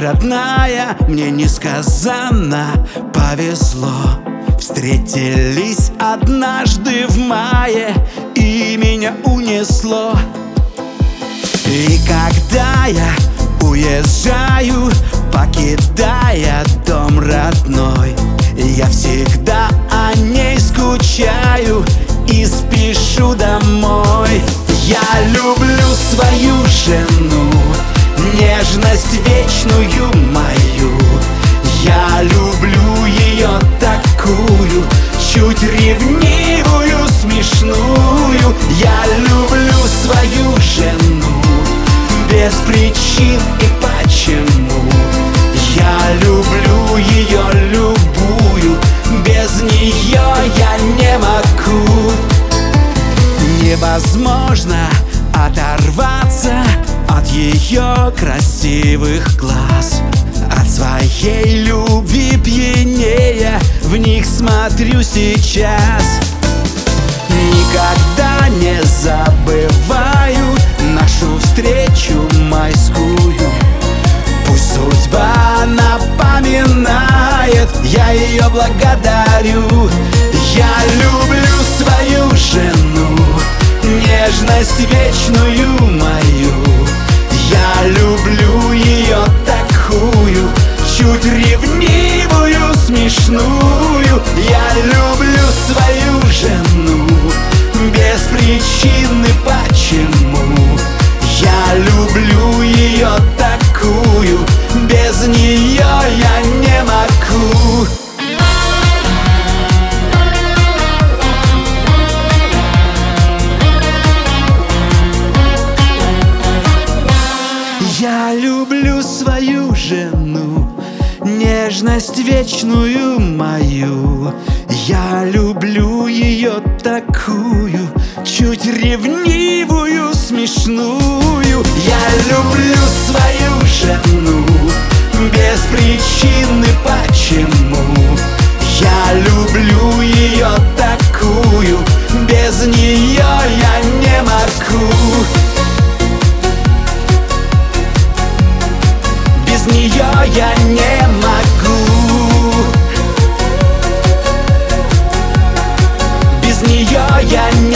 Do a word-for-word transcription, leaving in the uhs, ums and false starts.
родная, мне несказанно повезло. Встретились однажды в мае, и меня унесло. И когда я уезжаю, покидая дом родной, я всегда о ней скучаю и спешу домой. Я люблю свою жену, нежность вечную мою. Я люблю ее такую, чуть ревнивую, смешную. Я люблю свою жену без причин и почему. Я люблю ее любую, без нее я не могу. Невозможно оторваться от ее красивых глаз. От своей любви пьянея в них смотрю сейчас. Никогда не забываю нашу встречу майскую. Пусть судьба напоминает, я ее благодарю. Я люблю свою жену, нежность вечную мою. Я люблю ее такую, чуть ревнивую, смешную. Я люблю свою жену без причины почему. Я люблю ее такую, без нее я не могу. Я люблю свою жену, нежность вечную мою. Я люблю ее такую, чуть ревнивую, смешную. Я люблю свою жену без причины почему. Я люблю ее такую, без нее я не могу. Без нее я не могу. Без нее я не